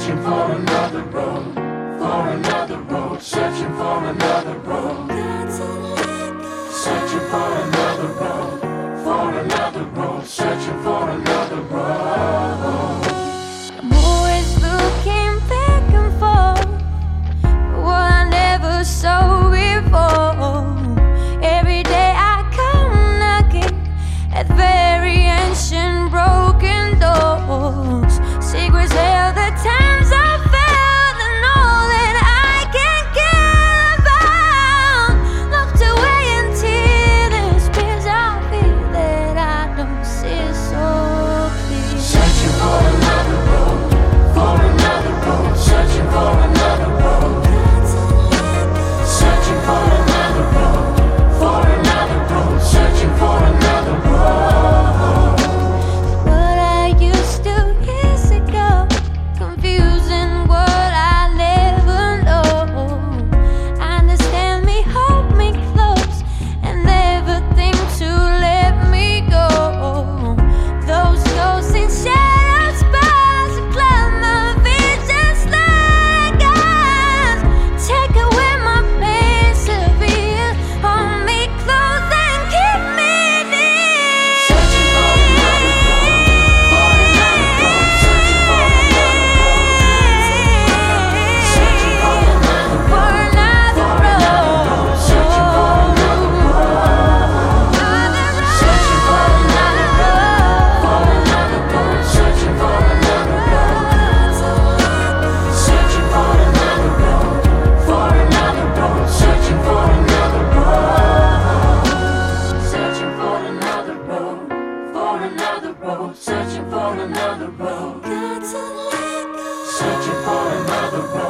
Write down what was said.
searching for another road, searching for another road, searching for another road, searching for another road. I'm always looking back and forth for what I never saw before. Every day I come knocking at very ancient broken doors. Secrets held the times I felt and all that I can care about. Locked away until there's fears I feel that I don't see so clear. Searching for another road, searching for another road, searching for another road, searching for another road. What I used to years ago, confusing what I never know. Understand me, hold me close, and never think to let me go. Those ghosts and shadows, bars and cloud my visions like eyes. Take away my pain, severe, hold me close and keep me near. Searching for another road, searching for another road, For another road, searching for another road, searching for another road, searching for another road, searching for another road, searching for another road, searching for another road, searching for another road, searching for another road.